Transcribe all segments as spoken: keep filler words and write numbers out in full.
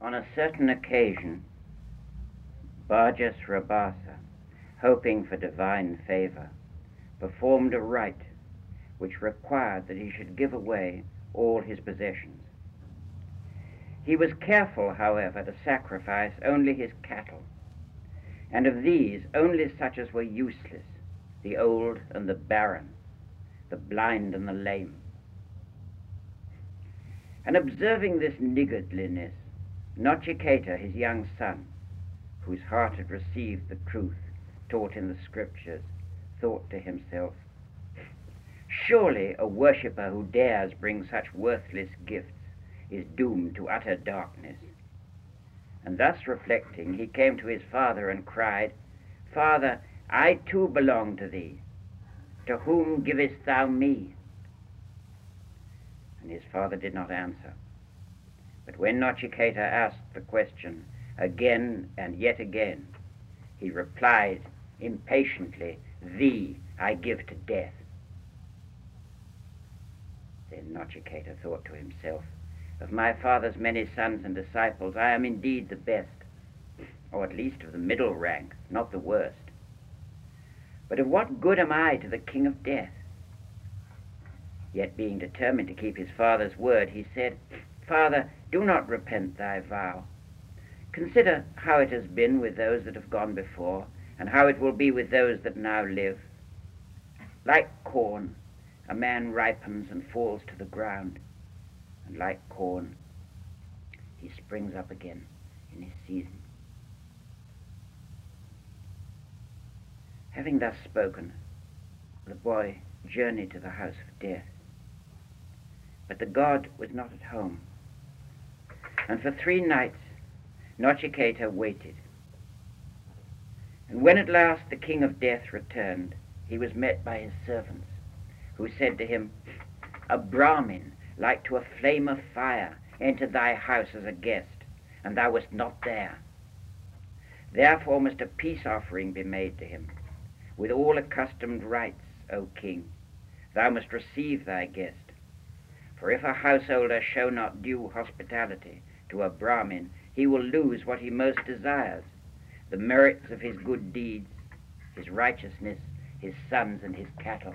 On a certain occasion, Barjas Rabasa, hoping for divine favor, performed a rite which required that he should give away all his possessions. He was careful, however, to sacrifice only his cattle, and of these only such as were useless, the old and the barren, the blind and the lame. And observing this niggardliness, Nachiketa, his young son, whose heart had received the truth taught in the scriptures, thought to himself, surely a worshipper who dares bring such worthless gifts is doomed to utter darkness. And thus reflecting, he came to his father and cried, Father, I too belong to thee. To whom givest thou me? And his father did not answer. But when Nachiketa asked the question again and yet again, he replied impatiently, Thee I give to death. Then Nachiketa thought to himself, Of my father's many sons and disciples, I am indeed the best, or at least of the middle rank, not the worst. But of what good am I to the king of death? Yet being determined to keep his father's word, he said, Father, do not repent thy vow. Consider how it has been with those that have gone before, and how it will be with those that now live. Like corn, a man ripens and falls to the ground, and like corn, he springs up again in his season. Having thus spoken, the boy journeyed to the house of death. But the god was not at home, and for three nights Nachiketa waited. And when at last the king of death returned, he was met by his servants, who said to him, A Brahmin, like to a flame of fire, entered thy house as a guest, and thou wast not there. Therefore must a peace offering be made to him, with all accustomed rites, O king. Thou must receive thy guest. For if a householder show not due hospitality to a Brahmin, he will lose what he most desires, the merits of his good deeds, his righteousness, his sons and his cattle.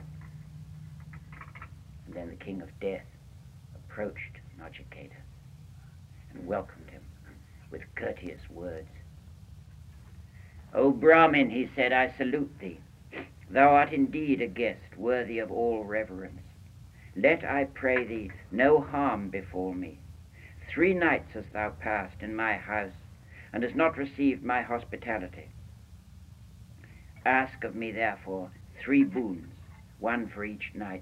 And then the king of death approached Nachiketa and welcomed him with courteous words. O Brahmin, he said, I salute thee. Thou art indeed a guest worthy of all reverence. Let, I pray thee, no harm befall me. Three nights hast thou passed in my house, and hast not received my hospitality. Ask of me, therefore, three boons, one for each night.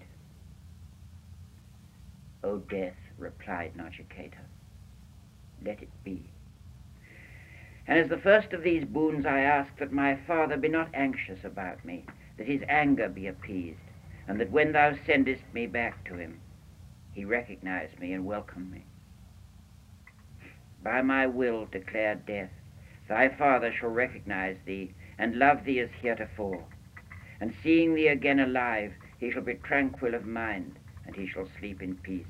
O death, replied Nachiketa, let it be. And as the first of these boons I ask that my father be not anxious about me, that his anger be appeased, and that when thou sendest me back to him, he recognize me and welcome me. By my will, declared death, thy father shall recognize thee and love thee as heretofore, and seeing thee again alive, he shall be tranquil of mind, and he shall sleep in peace.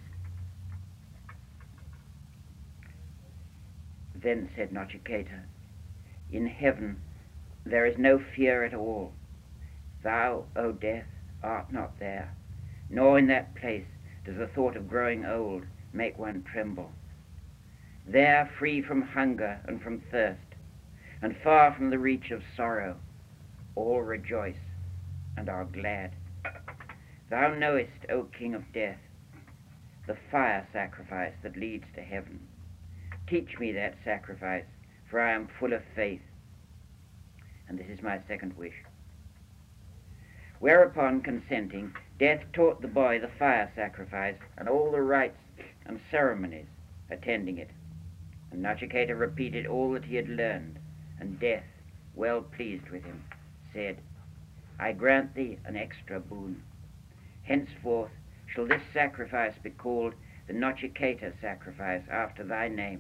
Then said Nachiketa, in heaven there is no fear at all. Thou, O death, art not there, nor in that place does the thought of growing old make one tremble. There, free from hunger and from thirst, and far from the reach of sorrow, all rejoice and are glad. Thou knowest, O king of death, the fire sacrifice that leads to heaven. Teach me that sacrifice, for I am full of faith, and this is my second wish. Whereupon, consenting, Death taught the boy the fire sacrifice and all the rites and ceremonies attending it. And Nachiketa repeated all that he had learned, and Death, well pleased with him, said, I grant thee an extra boon. Henceforth shall this sacrifice be called the Nachiketa sacrifice after thy name.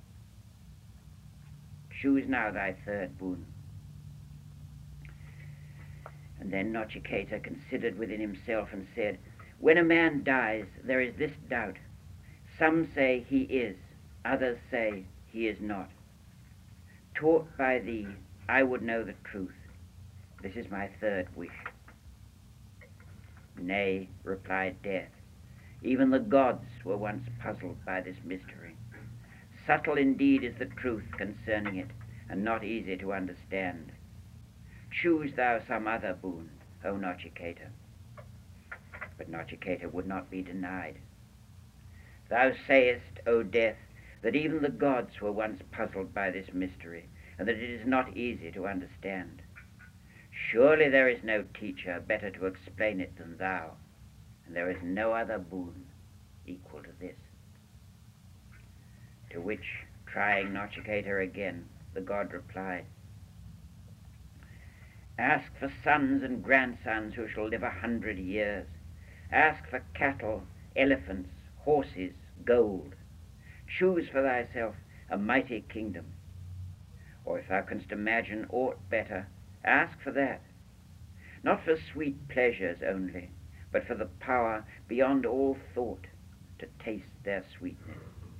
Choose now thy third boon. And then Nachiketa considered within himself and said, when a man dies, there is this doubt. Some say he is, others say he is not. Taught by thee, I would know the truth. This is my third wish. Nay, replied Death, even the gods were once puzzled by this mystery. Subtle indeed is the truth concerning it, and not easy to understand. Choose thou some other boon, O Notchicata. But Notchicata would not be denied. Thou sayest, O Death, that even the gods were once puzzled by this mystery, and that it is not easy to understand. Surely there is no teacher better to explain it than thou, and there is no other boon equal to this. To which, trying Notchicata again, the god replied, Ask for sons and grandsons who shall live a hundred years. Ask for cattle, elephants, horses, gold. Choose for thyself a mighty kingdom. Or if thou canst imagine aught better, ask for that. Not for sweet pleasures only, but for the power beyond all thought to taste their sweetness.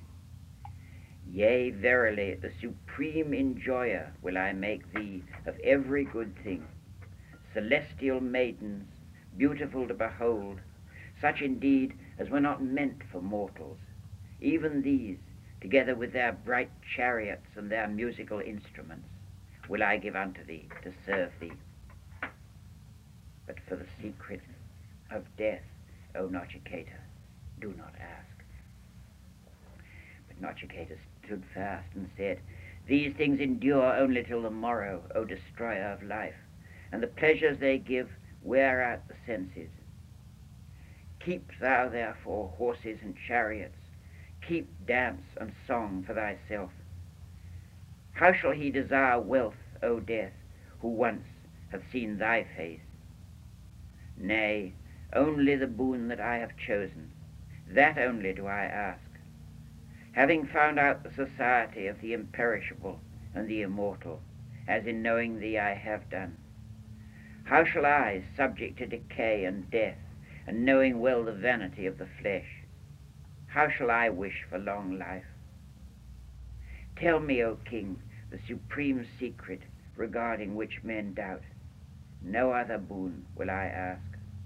Yea, verily, the supreme enjoyer will I make thee of every good thing. Celestial maidens, beautiful to behold, such indeed as were not meant for mortals. Even these, together with their bright chariots and their musical instruments, will I give unto thee to serve thee. But for the secret of death, O Notchicata, do not ask. But Notchicata stood fast and said, These things endure only till the morrow, O destroyer of life, and the pleasures they give wear out the senses. Keep thou therefore horses and chariots, keep dance and song for thyself. How shall he desire wealth, O Death, who once hath seen thy face? Nay, only the boon that I have chosen, that only do I ask. Having found out the society of the imperishable and the immortal, as in knowing thee I have done, how shall I, subject to decay and death, and knowing well the vanity of the flesh, how shall I wish for long life? Tell me, O King, the supreme secret regarding which men doubt. No other boon will I ask.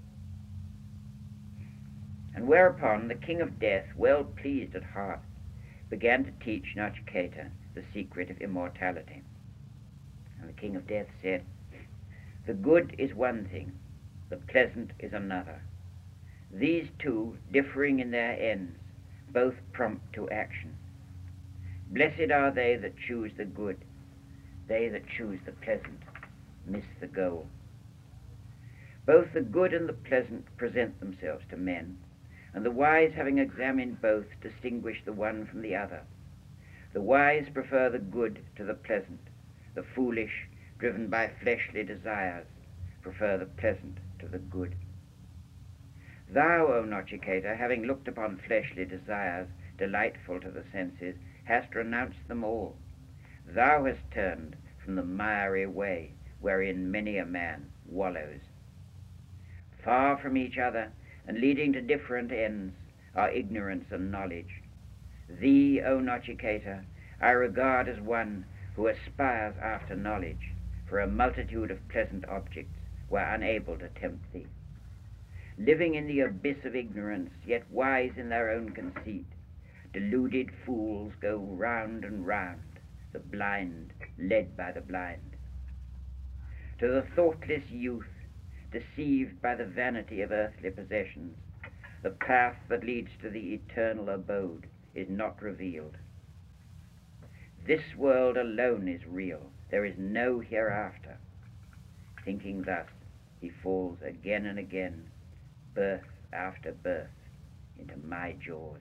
And whereupon the King of Death, well pleased at heart, began to teach Notchicata the secret of immortality. And the King of Death said, The good is one thing, the pleasant is another. These two, differing in their ends, both prompt to action. Blessed are they that choose the good. They that choose the pleasant miss the goal. Both the good and the pleasant present themselves to men, and the wise, having examined both, distinguish the one from the other. The wise prefer the good to the pleasant. The foolish, driven by fleshly desires, prefer the pleasant to the good. Thou, O Notchicata, having looked upon fleshly desires, delightful to the senses, hast renounced them all. Thou hast turned from the miry way wherein many a man wallows. Far from each other, and leading to different ends, are ignorance and knowledge. Thee, O Notchicata, I regard as one who aspires after knowledge, for a multitude of pleasant objects were unable to tempt thee. Living in the abyss of ignorance, yet wise in their own conceit, deluded fools go round and round, the blind led by the blind. To the thoughtless youth, deceived by the vanity of earthly possessions, the path that leads to the eternal abode is not revealed. This world alone is real. There is no hereafter. Thinking thus, he falls again and again, birth after birth, into my jaws.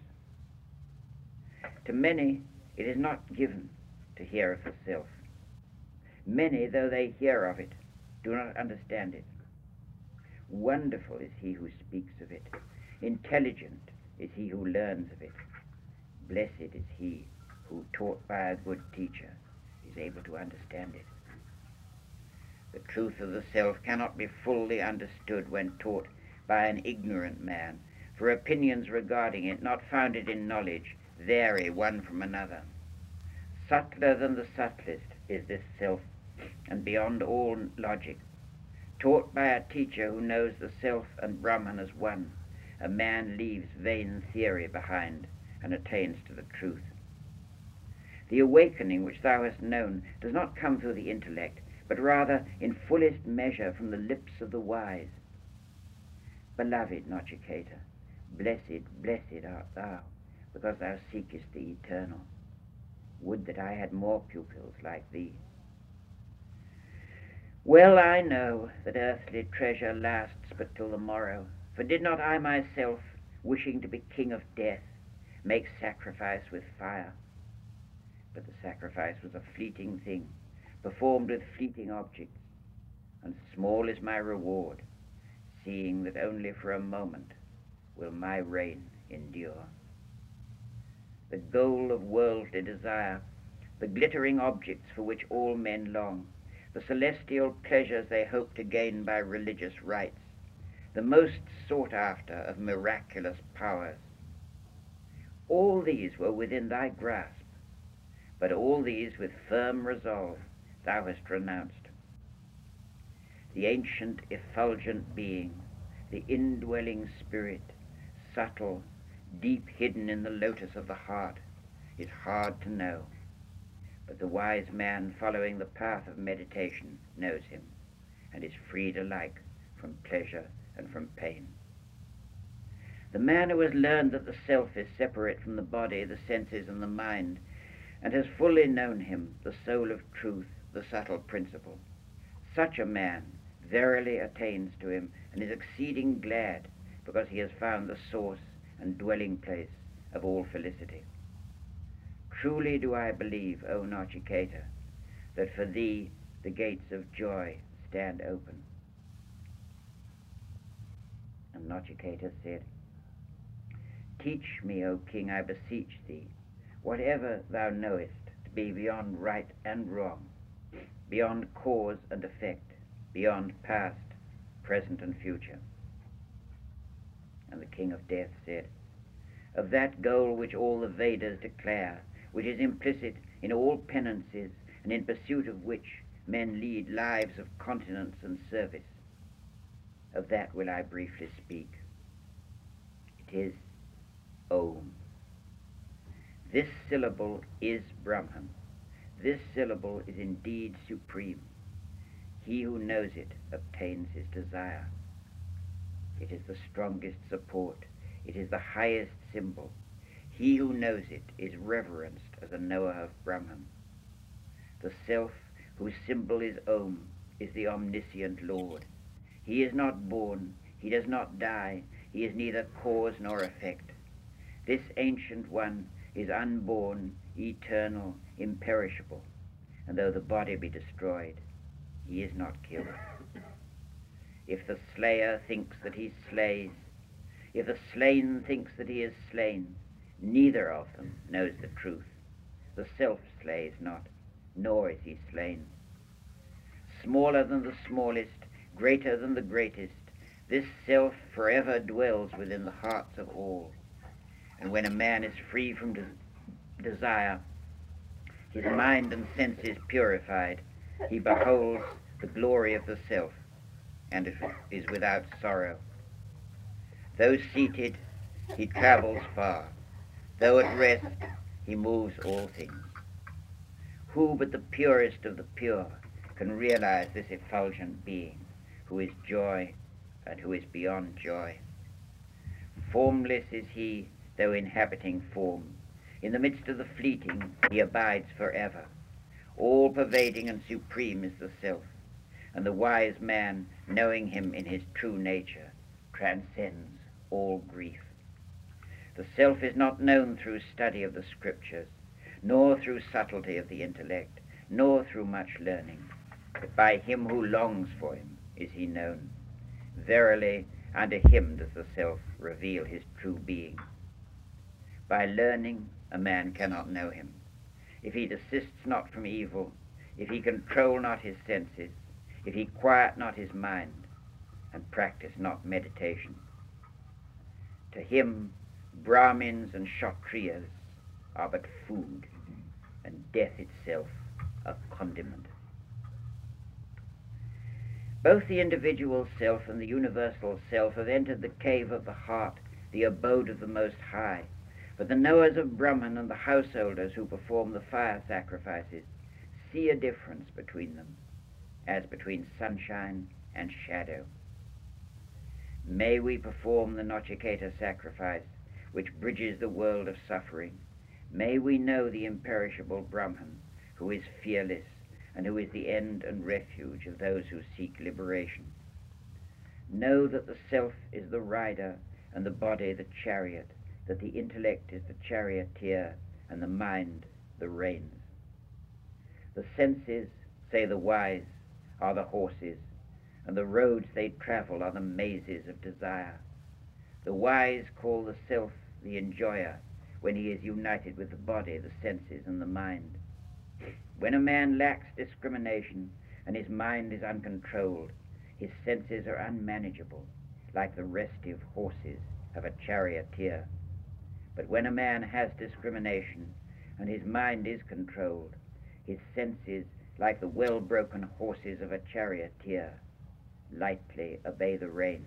To many it is not given to hear of the self. Many, though they hear of it, do not understand it. Wonderful is he who speaks of it. Intelligent is he who learns of it. Blessed is he who, taught by a good teacher, is able to understand it. The truth of the self cannot be fully understood when taught by an ignorant man, for opinions regarding it, not founded in knowledge, vary one from another. Subtler than the subtlest is this self, and beyond all logic. Taught by a teacher who knows the self and Brahman as one, a man leaves vain theory behind and attains to the truth. The awakening which thou hast known does not come through the intellect, but rather in fullest measure from the lips of the wise. Beloved Nachiketa, blessed, blessed art thou, because thou seekest the eternal. Would that I had more pupils like thee. Well I know that earthly treasure lasts but till the morrow, for did not I myself, wishing to be king of death, make sacrifice with fire? But the sacrifice was a fleeting thing, performed with fleeting objects, and small is my reward, seeing that only for a moment will my reign endure. The goal of worldly desire, the glittering objects for which all men long, the celestial pleasures they hope to gain by religious rites, the most sought after of miraculous powers, all these were within thy grasp, but all these with firm resolve thou hast renounced. The ancient effulgent being, the indwelling spirit, subtle, deep hidden in the lotus of the heart, is hard to know, but the wise man following the path of meditation knows him, and is freed alike from pleasure and from pain. The man who has learned that the self is separate from the body, the senses, and the mind, and has fully known him, the soul of truth, the subtle principle, such a man verily attains to him and is exceeding glad, because he has found the source and dwelling place of all felicity. Truly do I believe, O Nachiketa, that for thee the gates of joy stand open. And Nachiketa said, Teach me, O king, I beseech thee, whatever thou knowest to be beyond right and wrong, beyond cause and effect, beyond past, present, and future. And the king of death said, Of that goal which all the Vedas declare, which is implicit in all penances, and in pursuit of which men lead lives of continence and service, of that will I briefly speak. It is Om. This syllable is Brahman. This syllable is indeed supreme. He who knows it obtains his desire. It is the strongest support. It is the highest symbol. He who knows it is reverenced as a knower of Brahman. The self whose symbol is Om is the omniscient Lord. He is not born, he does not die, he is neither cause nor effect. This ancient one is unborn, eternal, imperishable, and though the body be destroyed, he is not killed. If the slayer thinks that he slays, if the slain thinks that he is slain, neither of them knows the truth. The self slays not, nor is he slain. Smaller than the smallest, greater than the greatest, this self forever dwells within the hearts of all. And when a man is free from de- desire, his mind and senses purified, he beholds the glory of the self, and is without sorrow. Though seated, he travels far. Though at rest, he moves all things. Who but the purest of the pure can realize this effulgent being, who is joy and who is beyond joy? Formless is he, though inhabiting form. In the midst of the fleeting, he abides forever. All-pervading and supreme is the self, and the wise man, knowing him in his true nature, transcends all grief. The self is not known through study of the scriptures, nor through subtlety of the intellect, nor through much learning, but by him who longs for him is he known. Verily, unto him does the self reveal his true being. By learning, a man cannot know him. If he desists not from evil, if he control not his senses, if he quiet not his mind, and practice not meditation. To him, Brahmins and Kshatriyas are but food. and death itself a condiment. Both the individual self and the universal self have entered the cave of the heart, the abode of the Most High. But the knowers of Brahman and the householders who perform the fire sacrifices see a difference between them, as between sunshine and shadow. May we perform the Nachiketa sacrifice, which bridges the world of suffering. May we know the imperishable Brahman, who is fearless, and who is the end and refuge of those who seek liberation. Know that the self is the rider and the body the chariot, that the intellect is the charioteer and the mind the reins. The senses, say the wise, are the horses, and the roads they travel are the mazes of desire. The wise call the self the enjoyer when he is united with the body, the senses, and the mind. When a man lacks discrimination and his mind is uncontrolled, his senses are unmanageable, like the restive horses of a charioteer. But when a man has discrimination and his mind is controlled, his senses, like the well-broken horses of a charioteer, lightly obey the rein.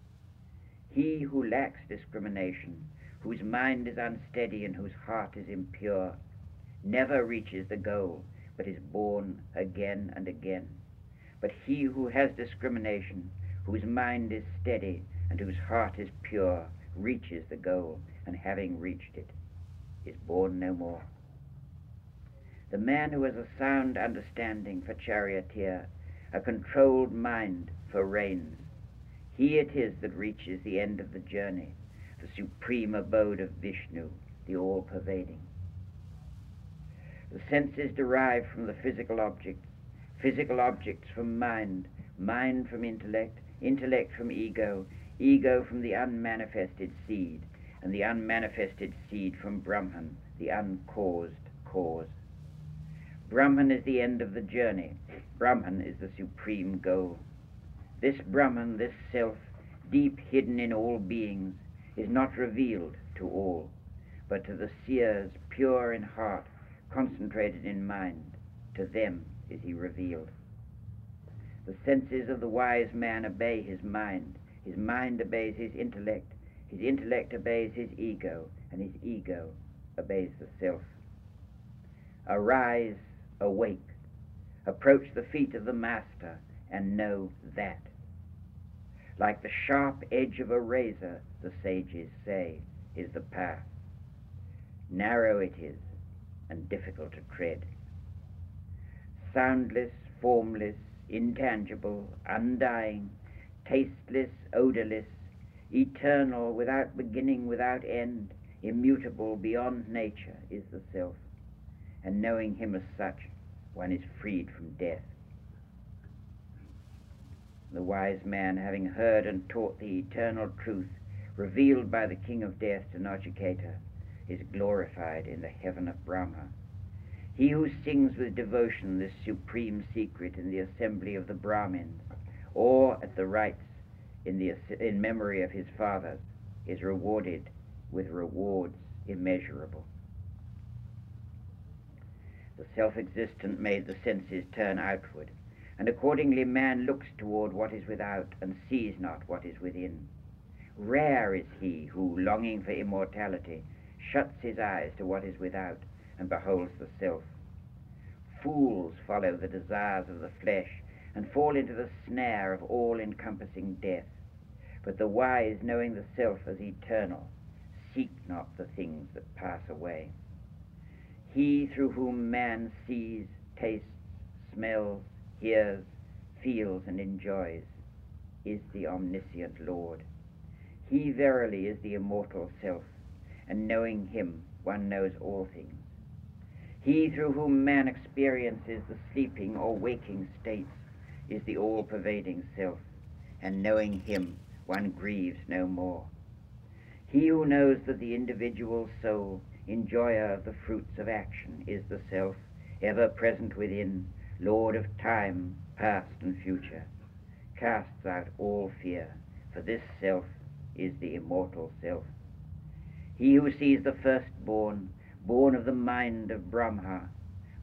He who lacks discrimination, whose mind is unsteady and whose heart is impure, never reaches the goal, but is born again and again. But he who has discrimination, whose mind is steady and whose heart is pure, reaches the goal, and having reached it, is born no more. The man who has a sound understanding for charioteer, a controlled mind for reins, he it is that reaches the end of the journey, the supreme abode of Vishnu, the all-pervading. The senses derive from the physical objects, physical objects from mind, mind from intellect, intellect from ego, ego from the unmanifested seed, and the unmanifested seed from Brahman, the uncaused cause. Brahman is the end of the journey. Brahman is the supreme goal. This Brahman, this self, deep hidden in all beings, is not revealed to all, but to the seers, pure in heart, concentrated in mind. To them is he revealed. The senses of the wise man obey his mind. His mind obeys his intellect. His intellect obeys his ego, and his ego obeys the self. Arise, awake, approach the feet of the Master, and know that. Like the sharp edge of a razor, the sages say, is the path. Narrow it is, and difficult to tread. Soundless, formless, intangible, undying, tasteless, odorless, eternal, without beginning, without end, immutable beyond nature is the self, and knowing him as such, one is freed from death. The wise man, having heard and taught the eternal truth revealed by the king of death to Nachiketa, is glorified in the heaven of Brahma. He who sings with devotion this supreme secret in the assembly of the Brahmins, or at the rites in, the, in memory of his fathers, is rewarded with rewards immeasurable. The self-existent made the senses turn outward, and accordingly man looks toward what is without and sees not what is within. Rare is he who, longing for immortality, shuts his eyes to what is without and beholds the self. Fools follow the desires of the flesh and fall into the snare of all-encompassing death. But the wise, knowing the self as eternal, seek not the things that pass away. He through whom man sees, tastes, smells, hears, feels, and enjoys is the omniscient Lord. He verily is the immortal self, and knowing him one knows all things. He through whom man experiences the sleeping or waking states is the all-pervading self, and knowing him one grieves no more. He who knows that the individual soul, enjoyer of the fruits of action, is the self, ever present within, Lord of time, past and future, casts out all fear, for this self is the immortal self. He who sees the firstborn, born of the mind of Brahma,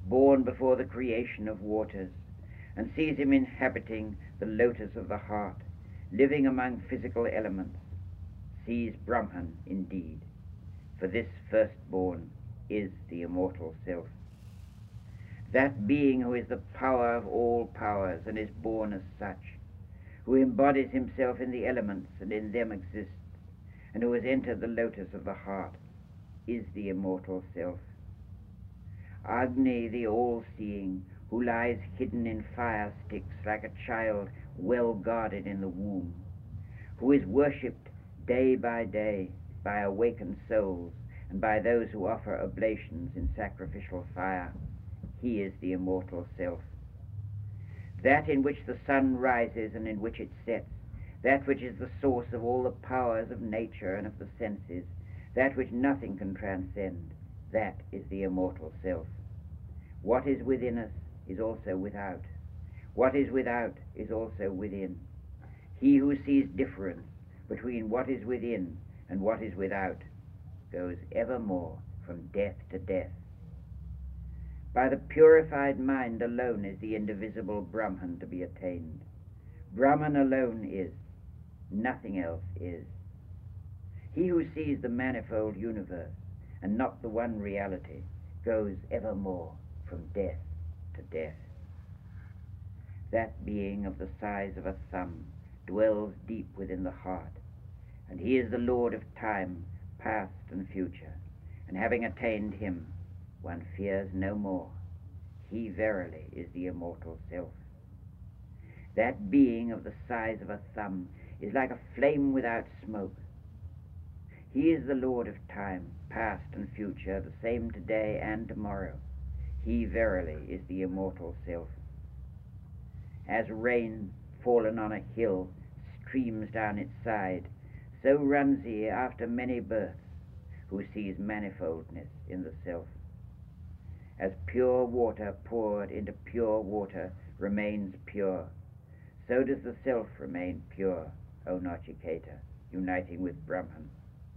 born before the creation of waters, and sees him inhabiting the lotus of the heart, living among physical elements, sees Brahman indeed, for this firstborn is the immortal self. That being who is the power of all powers and is born as such, who embodies himself in the elements and in them exists, and who has entered the lotus of the heart, is the immortal self. Agni, the all-seeing, who lies hidden in fire sticks like a child well guarded in the womb, who is worshipped day by day by awakened souls and by those who offer oblations in sacrificial fire, he is the immortal self. That in which the sun rises and in which it sets, that which is the source of all the powers of nature and of the senses, that which nothing can transcend, that is the immortal self. What is within us is also without. What is without is also within. He who sees difference between what is within and what is without goes evermore from death to death. By the purified mind alone is the indivisible Brahman to be attained. Brahman alone is, nothing else is. He who sees the manifold universe and not the one reality goes evermore from death to death. That being of the size of a thumb dwells deep within the heart, and he is the Lord of time, past and future, and having attained him, one fears no more. He verily is the immortal self. That being of the size of a thumb is like a flame without smoke. He is the Lord of time, past and future, the same today and tomorrow. He verily is the immortal self. As rain fallen on a hill streams down its side, so runs he after many births, who sees manifoldness in the self. As pure water poured into pure water remains pure, so does the self remain pure, O Nachiketa, uniting with Brahman.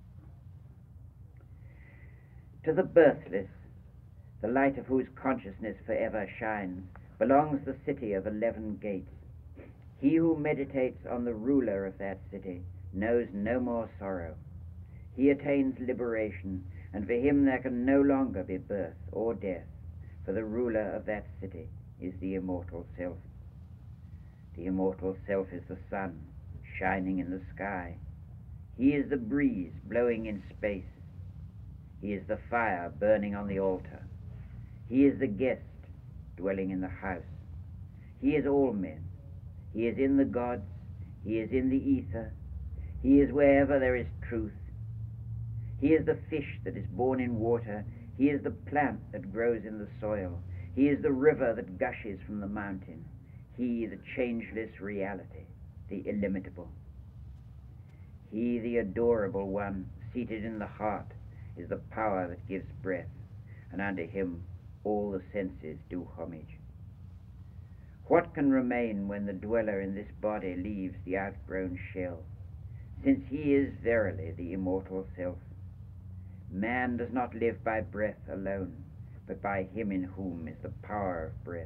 To the birthless, the light of whose consciousness forever shines, belongs the city of eleven gates. He who meditates on the ruler of that city knows no more sorrow. He attains liberation, and for him there can no longer be birth or death, for the ruler of that city is the immortal self. The immortal self is the sun shining in the sky. He is the breeze blowing in space. He is the fire burning on the altar. He is the guest dwelling in the house. He is all men. He is in the gods. He is in the ether. He is wherever there is truth. He is the fish that is born in water. He is the plant that grows in the soil. He is the river that gushes from the mountain. He, the changeless reality, the illimitable. He, the adorable one, seated in the heart, is the power that gives breath, and unto him all the senses do homage. What can remain when the dweller in this body leaves the outgrown shell, since he is verily the immortal self? Man does not live by breath alone, but by him in whom is the power of breath.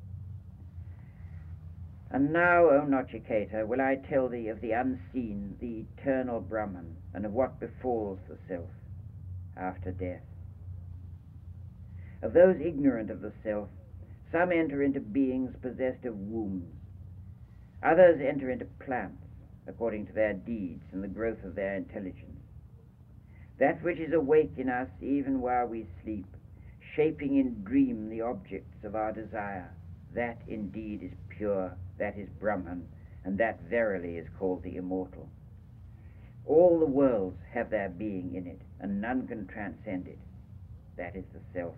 And now, O Nachiketa, will I tell thee of the unseen, the eternal Brahman, and of what befalls the self after death. Of those ignorant of the self, some enter into beings possessed of wombs. Others enter into plants, according to their deeds and the growth of their intelligence. That which is awake in us even while we sleep, shaping in dream the objects of our desire, that indeed is pure, that is Brahman, and that verily is called the immortal. All the worlds have their being in it, and none can transcend it. That is the self.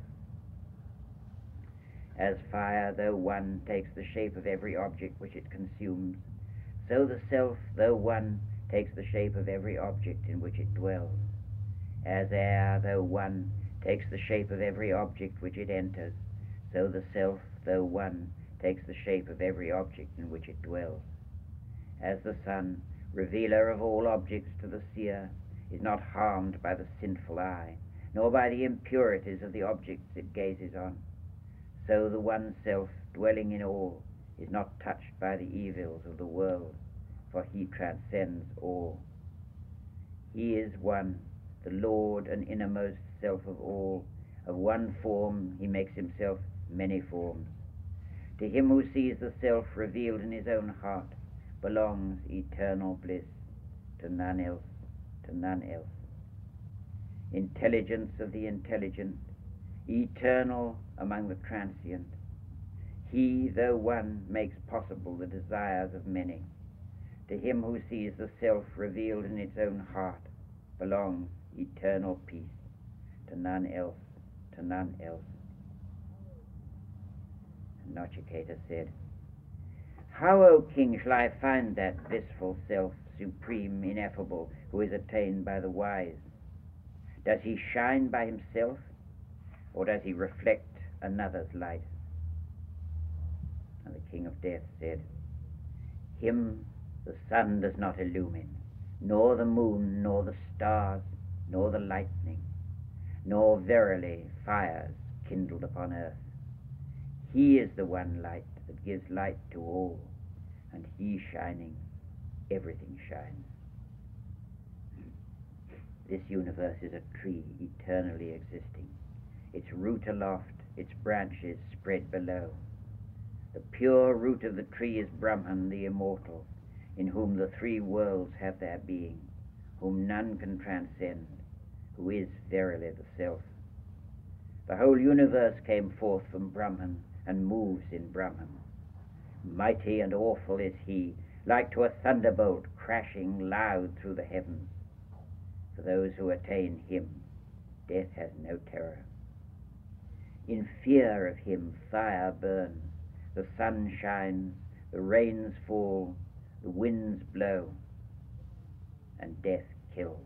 As fire, though one, takes the shape of every object which it consumes, so the self, though one, takes the shape of every object in which it dwells. As air, though one, takes the shape of every object which it enters, so the self, though one, takes the shape of every object in which it dwells. As the sun, revealer of all objects to the seer, is not harmed by the sinful eye, nor by the impurities of the objects it gazes on, So the one self dwelling in all is not touched by the evils of the world, for he transcends all. He is one, the Lord and innermost self of all. Of one form he makes himself many forms. To him who sees the self revealed in his own heart belongs eternal bliss, to none else, to none else. Intelligence of the intelligent, eternal among the transient. He, though one, makes possible the desires of many. To him who sees the self revealed in its own heart belongs eternal peace, to none else, to none else. And Nachiketa said, How, O king, shall I find that blissful self, supreme, ineffable, who is attained by the wise? Does he shine by himself, or does he reflect another's light? And the king of death said, Him the sun does not illumine, nor the moon, nor the stars, nor the lightning, nor verily fires kindled upon earth. He is the one light that gives light to all, and he shining, everything shines. This universe is a tree eternally existing, its root aloft, its branches spread below. The pure root of the tree is Brahman, the immortal, in whom the three worlds have their being, whom none can transcend, who is verily the self. The whole universe came forth from Brahman and moves in Brahman. Mighty and awful is he, like to a thunderbolt crashing loud through the heavens. For those who attain him, death has no terror. In fear of him fire burns, the sun shines, the rains fall, the winds blow, and death kills.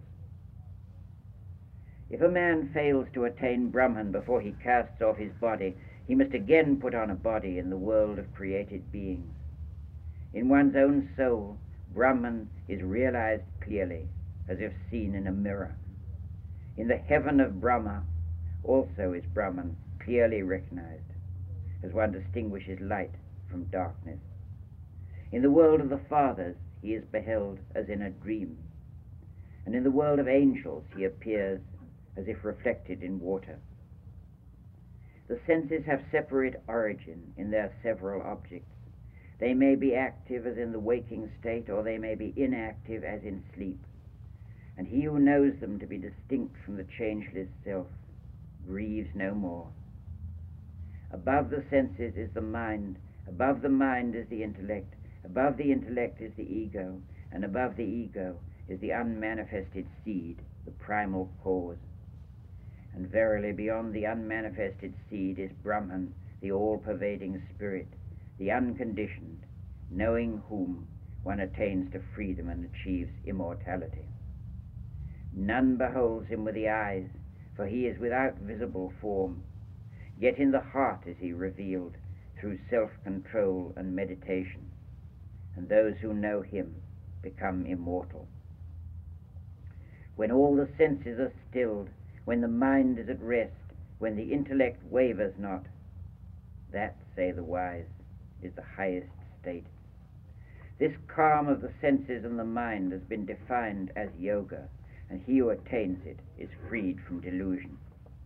If a man fails to attain Brahman before he casts off his body, he must again put on a body in the world of created beings. In one's own soul, Brahman is realized clearly, as if seen in a mirror. In the heaven of Brahma also is Brahman clearly recognized, as one distinguishes light from darkness. In the world of the fathers he is beheld as in a dream, and in the world of angels he appears as if reflected in water. The senses have separate origin in their several objects. They may be active as in the waking state, or they may be inactive as in sleep. And he who knows them to be distinct from the changeless self grieves no more. Above the senses is the mind, above the mind is the intellect, above the intellect is the ego, and above the ego is the unmanifested seed, the primal cause. And verily beyond the unmanifested seed is Brahman, the all-pervading spirit, the unconditioned, knowing whom one attains to freedom and achieves immortality. None beholds him with the eyes, for he is without visible form, yet in the heart is he revealed through self-control and meditation, and those who know him become immortal. When all the senses are stilled, when the mind is at rest, when the intellect wavers not, that, say the wise, is the highest state. This calm of the senses and the mind has been defined as yoga, and he who attains it is freed from delusion.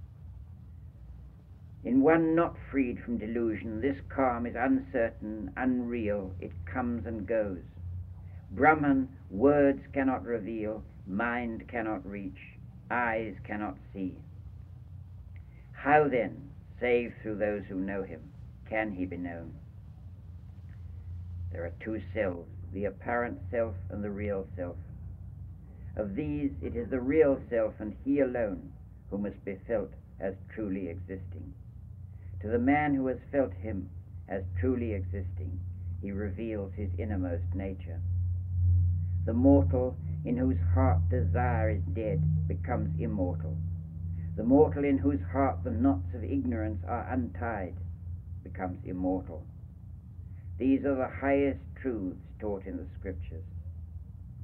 In one not freed from delusion, this calm is uncertain, unreal, it comes and goes. Brahman, words cannot reveal, mind cannot reach, eyes cannot see. How then, save through those who know him, can he be known? There are two selves, the apparent self and the real self. Of these, it is the real self and he alone who must be felt as truly existing. To the man who has felt him as truly existing, he reveals his innermost nature. The mortal in whose heart desire is dead becomes immortal. The mortal in whose heart the knots of ignorance are untied becomes immortal. These are the highest truths taught in the scriptures.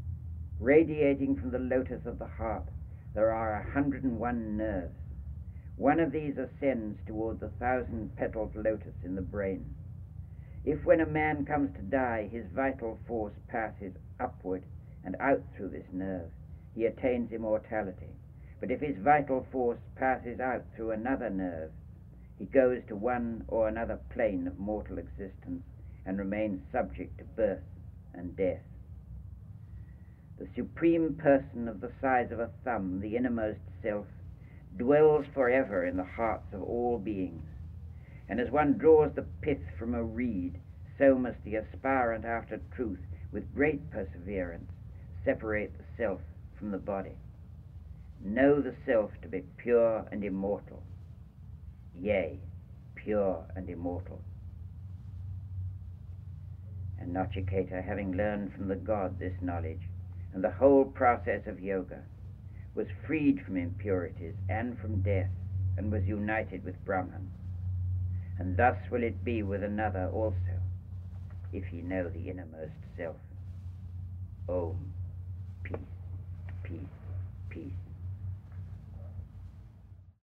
Radiating from the lotus of the heart, there are a hundred and one nerves. One of these ascends towards the thousand-petaled lotus in the brain. If when a man comes to die, his vital force passes upward and out through this nerve, he attains immortality. But if his vital force passes out through another nerve, he goes to one or another plane of mortal existence and remains subject to birth and death. The supreme person of the size of a thumb, the innermost self, dwells forever in the hearts of all beings. And as one draws the pith from a reed, so must the aspirant after truth, with great perseverance, separate the self from the body. Know the self to be pure and immortal, yea, pure and immortal. And Nachiketa, having learned from the god this knowledge, and the whole process of yoga, was freed from impurities and from death, and was united with Brahman. And thus will it be with another also, if ye know the innermost self. Om, peace, peace, peace.